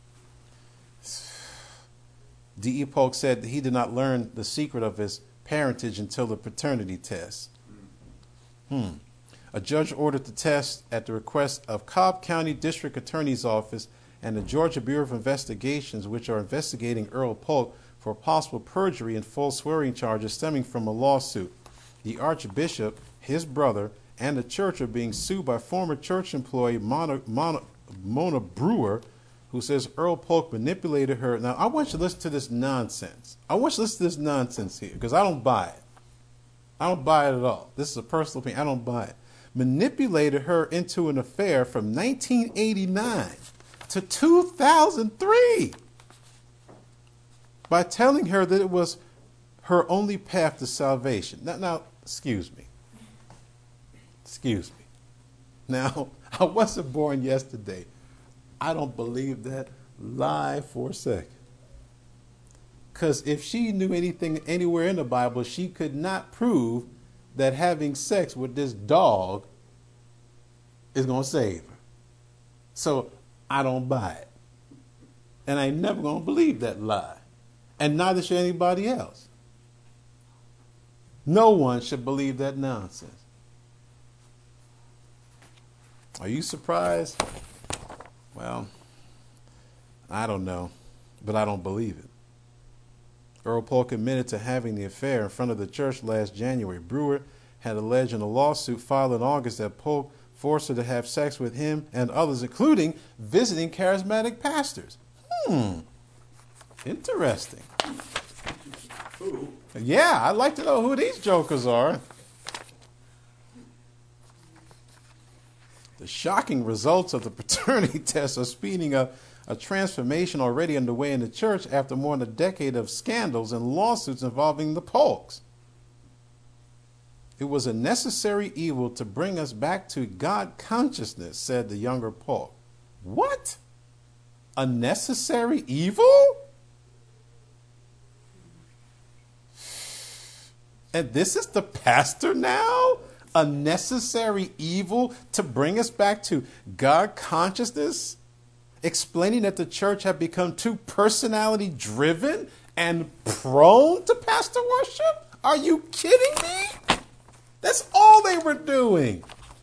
S1: D E. Polk said that he did not learn the secret of his parentage until the paternity test. Hmm. A judge ordered the test at the request of Cobb County District Attorney's Office and the Georgia Bureau of Investigations, which are investigating Earl Polk for possible perjury and false swearing charges stemming from a lawsuit. The Archbishop, his brother, and the church are being sued by former church employee Mona, Mona, Mona Brewer, who says Earl Polk manipulated her. Now, I want you to listen to this nonsense. I want you to listen to this nonsense here, because I don't buy it. I don't buy it at all. This is a personal opinion. I don't buy it. Manipulated her into an affair from nineteen eighty-nine to two thousand three by telling her that it was her only path to salvation. Now, now excuse me. Excuse me. Now, I wasn't born yesterday. I don't believe that lie for a second. Because if she knew anything anywhere in the Bible, she could not prove that having sex with this dog is going to save her. So I don't buy it. And I ain't never going to believe that lie. And neither should anybody else. No one should believe that nonsense. Are you surprised? Well, I don't know, but I don't believe it. Earl Polk admitted to having the affair in front of the church last January. Brewer had alleged in a lawsuit filed in August that Polk forced her to have sex with him and others, including visiting charismatic pastors. Hmm. Interesting.
S2: Who?
S1: Yeah, I'd like to know who these jokers are. The shocking results of the paternity test are speeding up a transformation already underway in the church after more than a decade of scandals and lawsuits involving the Polks. It was a necessary evil to bring us back to God consciousness, said the younger Polk. What? A necessary evil? And this is the pastor now? A necessary evil to bring us back to God consciousness? Explaining that the church had become too personality driven and prone to pastor worship? Are you kidding me? That's all they were doing.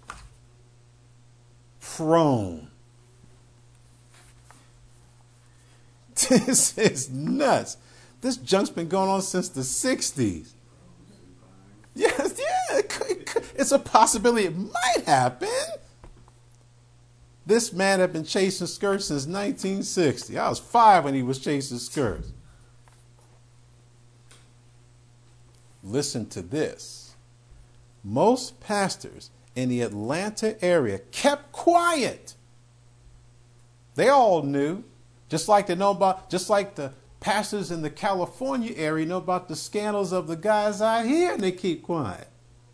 S1: Prone. This is nuts. This junk's been going on since the sixties. Yes, yeah, it could, it could, it's a possibility it might happen. This man had been chasing skirts since nineteen sixty. I was five when he was chasing skirts. Listen to this. Most pastors in the Atlanta area kept quiet. They all knew, just like they know about, just like the pastors in the California area know about the scandals of the guys out here, and they keep quiet.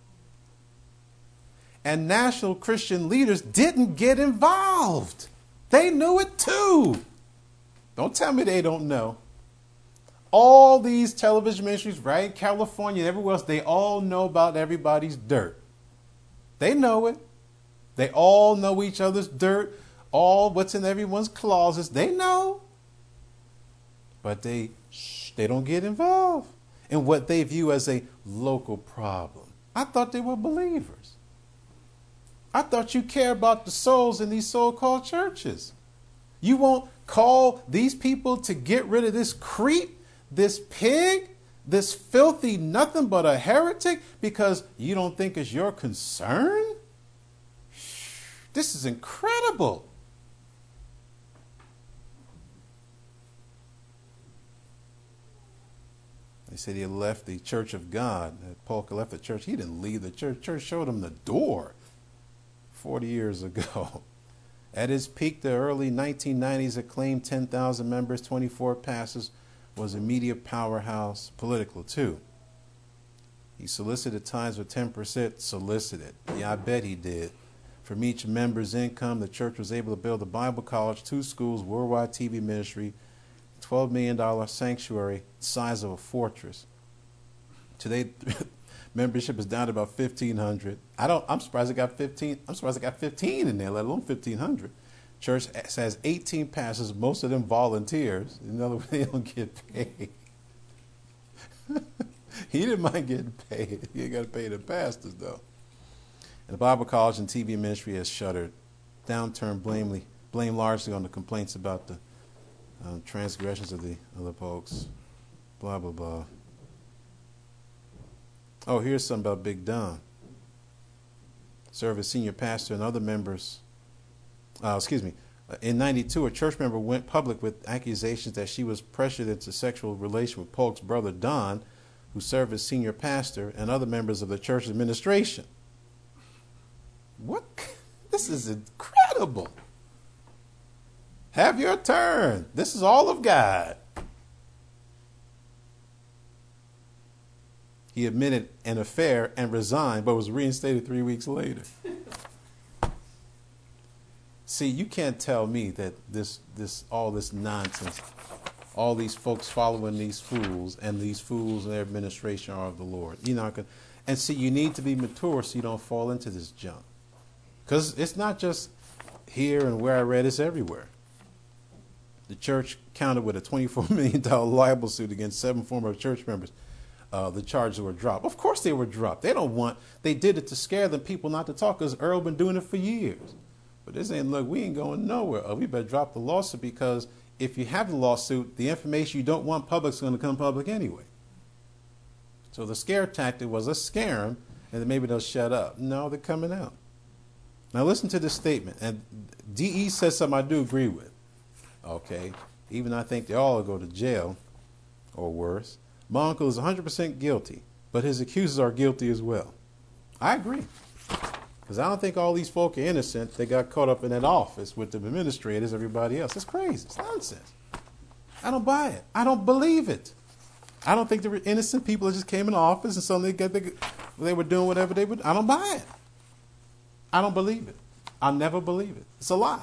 S1: And national Christian leaders didn't get involved. They knew it too. Don't tell me they don't know. All these television ministries, right in California and everywhere else, they all know about everybody's dirt. They know it. They all know each other's dirt, all what's in everyone's closets. They know. But they shh, they don't get involved in what they view as a local problem. I thought they were believers. I thought you care about the souls in these so-called churches. You won't call these people to get rid of this creep, this pig, this filthy nothing but a heretic because you don't think it's your concern? This is incredible. They said he left the Church of God. That Paul left the church. He didn't leave the church. Church showed him the door forty years ago. At his peak, the early nineteen nineties acclaimed ten thousand members, twenty-four pastors, was a media powerhouse, political too. He solicited tithes with ten percent, solicited. Yeah, I bet he did. From each member's income, the church was able to build a Bible college, two schools, worldwide T V ministry, twelve million dollars sanctuary, size of a fortress. Today, membership is down to about fifteen hundred. I don't. I'm surprised it got fifteen. I'm surprised it got fifteen in there, let alone fifteen hundred. Church has eighteen pastors, most of them volunteers. In other words, they don't get paid. He didn't mind getting paid. He ain't got to pay the pastors though. And the Bible college and T V ministry has shuttered. Downturn blamely, blame largely on the complaints about the um, transgressions of the other folks. Blah, blah, blah. Oh, here's something about Big Don. Served as senior pastor and other members. Uh, excuse me. In ninety-two, a church member went public with accusations that she was pressured into sexual relation with Polk's brother Don, who served as senior pastor, and other members of the church administration. What? This is incredible. Have your turn. This is all of God. He admitted an affair and resigned, but was reinstated three weeks later. See, you can't tell me that this, this, all this nonsense, all these folks following these fools, and these fools and their administration are of the Lord. You're not gonna, and see, you need to be mature so you don't fall into this junk. Because it's not just here and where I read, it's everywhere. The church countered with a twenty-four million dollars libel suit against seven former church members. Uh, the charges were dropped. Of course they were dropped. They don't want, they did it to scare the people not to talk because Earl been doing it for years. But they're saying, look, we ain't going nowhere. Oh, we better drop the lawsuit because if you have the lawsuit, the information you don't want public is going to come public anyway. So the scare tactic was, let's scare them and then maybe they'll shut up. No, they're coming out. Now listen to this statement. And D E says something I do agree with. Okay. Even I think they all will go to jail or worse. My uncle is one hundred percent guilty, but his accusers are guilty as well. I agree. Because I don't think all these folk are innocent. They got caught up in that office with the administrators, everybody else. It's crazy. It's nonsense. I don't buy it. I don't believe it. I don't think they were innocent people that just came in the office and suddenly got the, they were doing whatever they would. I don't buy it. I don't believe it. I'll never believe it. It's a lie.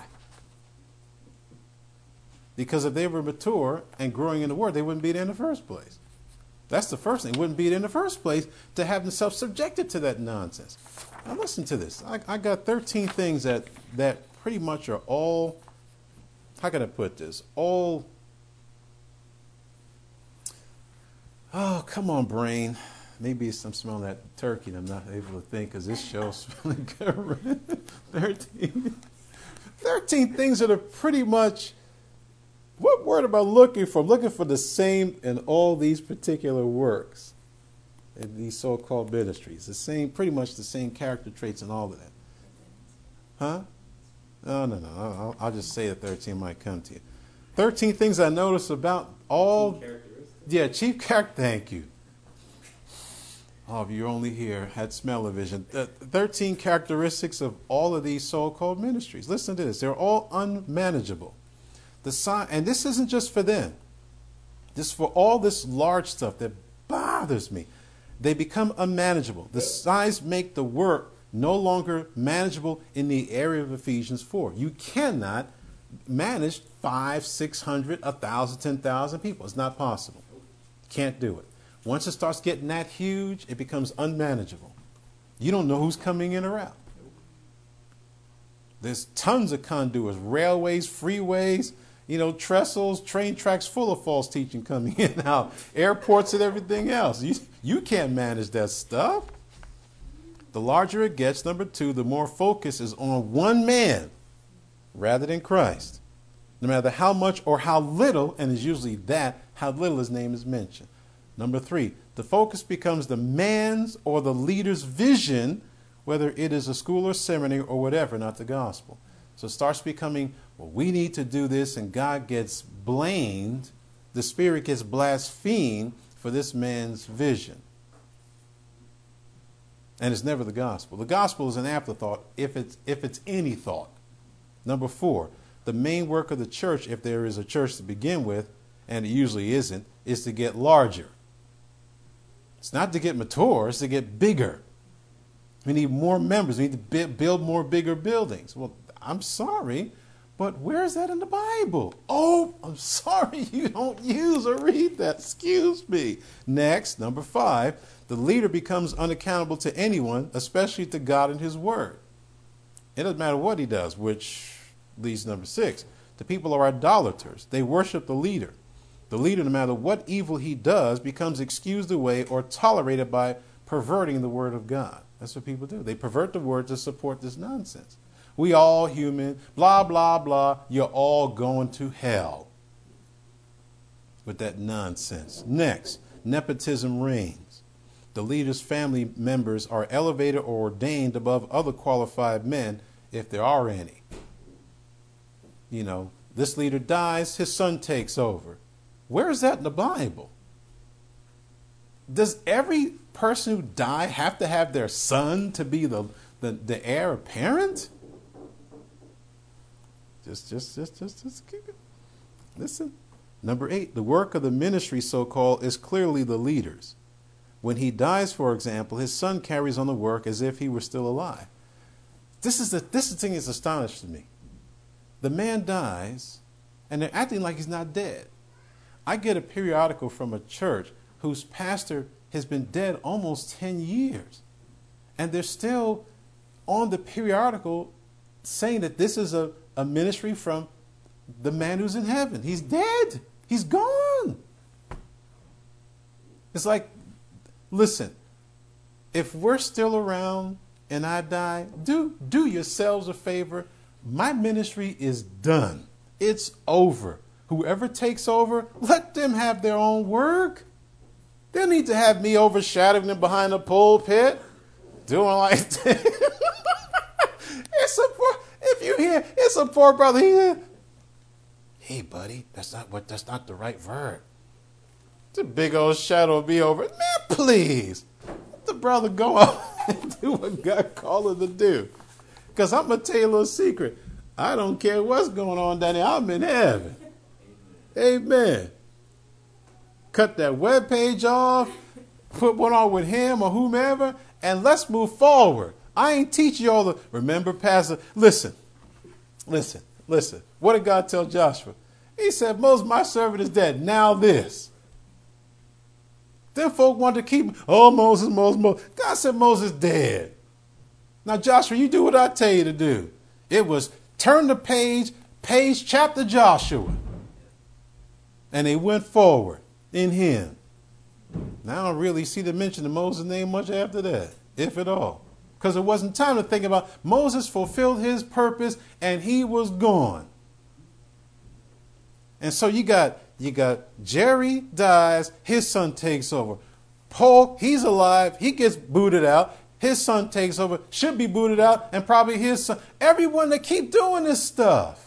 S1: Because if they were mature and growing in the Word, they wouldn't be there in the first place. That's the first thing. They wouldn't be there in the first place to have themselves subjected to that nonsense. Now listen to this. I, I got thirteen things that, that pretty much are all, how can I put this? All, oh, come on, brain. Maybe it's I'm smelling that turkey and I'm not able to think because this show's smelling good. thirteen. thirteen things that are pretty much, what word am I looking for? I'm looking for the same in all these particular works, in these so-called ministries. The same, pretty much the same character traits and all of that. Huh? No, no, no. I'll, I'll just say that thirteen might come to you. thirteen things I noticed about all. Yeah, chief character. Thank you. Oh, if you're only here, had smell-o-vision. Uh, thirteen characteristics of all of these so-called ministries. Listen to this. They're all unmanageable. The sign, and this isn't just for them. This is for all this large stuff that bothers me. They become unmanageable. The signs make the work no longer manageable in the area of Ephesians four. You cannot manage five, six hundred, a thousand, ten thousand people. It's not possible. Can't do it. Once it starts getting that huge, it becomes unmanageable. You don't know who's coming in or out. There's tons of conduits, railways, freeways, you know, trestles, train tracks full of false teaching coming in and out, airports and everything else. You, you can't manage that stuff. The larger it gets, number two, the more focus is on one man rather than Christ. No matter how much or how little, and it's usually that, how little his name is mentioned. Number three, the focus becomes the man's or the leader's vision, whether it is a school or seminary or whatever, not the gospel. So it starts becoming, well, we need to do this, and God gets blamed. The Spirit gets blasphemed for this man's vision. And it's never the gospel. The gospel is an afterthought if it's, if it's any thought. Number four, the main work of the church, if there is a church to begin with, and it usually isn't, is to get larger. It's not to get mature, it's to get bigger. We need more members. We need to build more bigger buildings. Well, I'm sorry, but where is that in the Bible? Oh, I'm sorry you don't use or read that. Excuse me. Next, number five, the leader becomes unaccountable to anyone, especially to God and his word. It doesn't matter what he does, which leads to number six. The people are idolaters. They worship the leader. The leader, no matter what evil he does, becomes excused away or tolerated by perverting the word of God. That's what people do. They pervert the word to support this nonsense. We all human, blah, blah, blah. You're all going to hell with that nonsense. Next, nepotism reigns. The leader's family members are elevated or ordained above other qualified men, if there are any. You know, this leader dies, his son takes over. Where is that in the Bible? Does every person who died have to have their son to be the, the, the heir apparent? Just, just, just, just, just keep it. Listen. Number eight, the work of the ministry, so-called, is clearly the leader's. When he dies, for example, his son carries on the work as if he were still alive. This is the this thing is astonishing me. The man dies, and they're acting like he's not dead. I get a periodical from a church whose pastor has been dead almost ten years. And they're still on the periodical saying that this is a, a ministry from the man who's in heaven. He's dead. He's gone. It's like, listen, if we're still around and I die, do, do yourselves a favor. My ministry is done. It's over. Whoever takes over, let them have their own work. They don't need to have me overshadowing them behind the pulpit, doing like that. It's a poor, if you hear, it's a poor brother here. Hey, buddy, that's not what. That's not the right verb. It's a big old shadow of me over. Man, please, let the brother go out and do what God called him to do. Because I'm gonna tell you a little secret. I don't care what's going on down there. I'm in heaven. Amen. Cut that web page off, put one on with him or whomever, and let's move forward. I ain't teaching you all the, remember, Pastor, listen, listen, listen. What did God tell Joshua? He said, Moses, my servant is dead. Now this. Then folk wanted to keep, oh, Moses, Moses, Moses. God said, Moses dead. Now, Joshua, you do what I tell you to do. It was turn the page, page, chapter Joshua. And they went forward in him. Now I don't really see the mention of Moses' name much after that, if at all. Because it wasn't time to think about Moses fulfilled his purpose and he was gone. And so you got you got Jerry dies, his son takes over. Paul, he's alive, he gets booted out, his son takes over, should be booted out, and probably his son. Everyone that keep doing this stuff.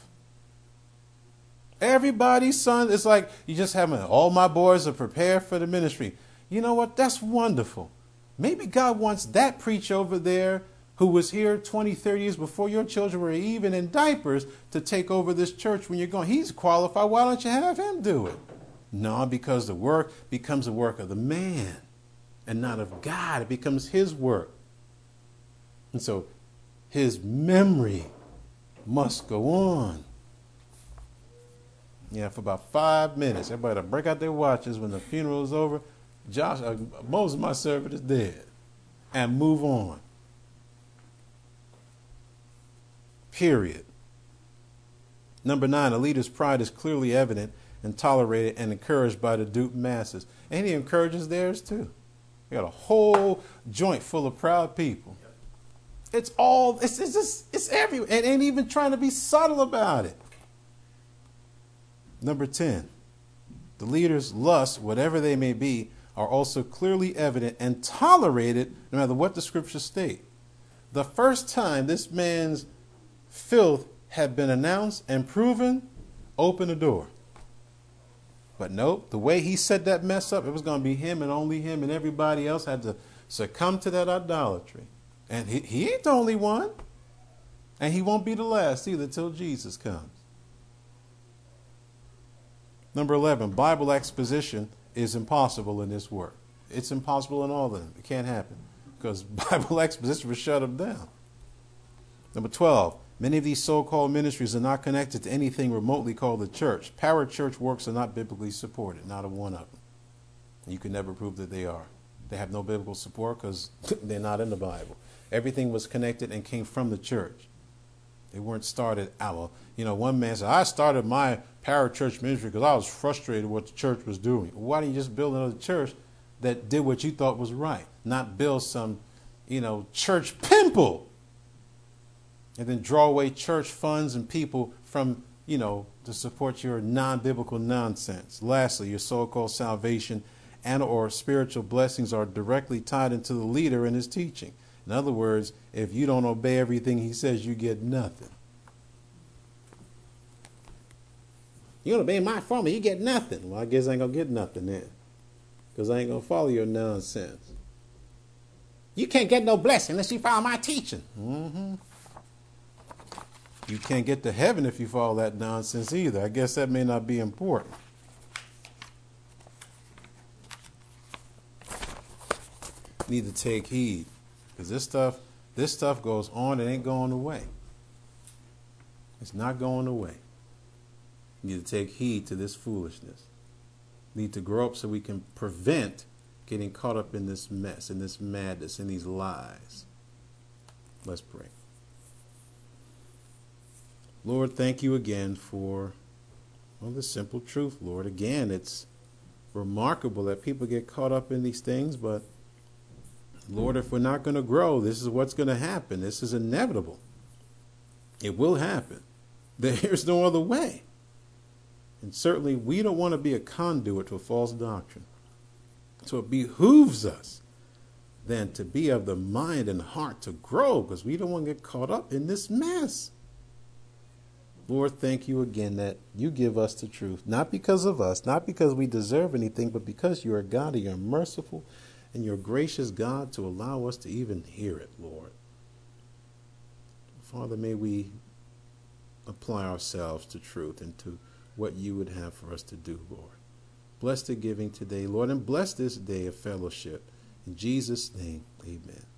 S1: Everybody's son, it's like you just haven't, all my boys are prepared for the ministry. You know what? That's wonderful. Maybe God wants that preacher over there who was here twenty, thirty years before your children were even in diapers to take over this church when you're going. He's qualified. Why don't you have him do it? No, because the work becomes the work of the man and not of God. It becomes his work. And so his memory must go on. Yeah, for about five minutes. Everybody to break out their watches when the funeral is over. Josh, uh, Moses, my servant, is dead. And move on. Period. Number nine, a leader's pride is clearly evident and tolerated and encouraged by the duped masses. And he encourages theirs too. You got a whole joint full of proud people. It's all, it's, it's just, it's everywhere. And ain't even trying to be subtle about it. Number ten, the leader's lusts, whatever they may be, are also clearly evident and tolerated no matter what the scriptures state. The first time this man's filth had been announced and proven, open the door. But nope, the way he set that mess up, it was going to be him and only him, and everybody else had to succumb to that idolatry. And he, he ain't the only one. And he won't be the last either till Jesus comes. Number eleven, Bible exposition is impossible in this work. It's impossible in all of them. It can't happen because Bible exposition will shut them down. Number twelve, many of these so-called ministries are not connected to anything remotely called the church. Parachurch works are not biblically supported, not a one of them. You can never prove that they are. They have no biblical support because they're not in the Bible. Everything was connected and came from the church. They weren't started out. Well, you know, one man said, I started my parachurch ministry because I was frustrated with what the church was doing. Why didn't you just build another church that did what you thought was right? Not build some, you know, church pimple and then draw away church funds and people from, you know, to support your non-biblical nonsense. Lastly, your so-called salvation and or spiritual blessings are directly tied into the leader and his teaching. In other words, if you don't obey everything he says, you get nothing. You don't obey my formula, you get nothing. Well, I guess I ain't going to get nothing then. Because I ain't going to follow your nonsense. You can't get no blessing unless you follow my teaching. Mm-hmm. You can't get to heaven if you follow that nonsense either. I guess that may not be important. Need to take heed. Because this stuff, this stuff goes on, it ain't going away. It's not going away. You need to take heed to this foolishness. Need to grow up so we can prevent getting caught up in this mess, in this madness, in these lies. Let's pray. Lord, thank you again for, well, the simple truth, Lord. Again, it's remarkable that people get caught up in these things, but Lord, if we're not going to grow, this is what's going to happen. This is inevitable. It will happen. There's no other way. And certainly we don't want to be a conduit for false doctrine. So it behooves us then to be of the mind and heart to grow, because we don't want to get caught up in this mess. Lord, thank you again that you give us the truth, not because of us, not because we deserve anything, but because you are God and you're merciful and you're gracious, God, to allow us to even hear it, Lord. Father, may we apply ourselves to truth and to what you would have for us to do, Lord. Bless the giving today, Lord, and bless this day of fellowship. In Jesus' name, amen.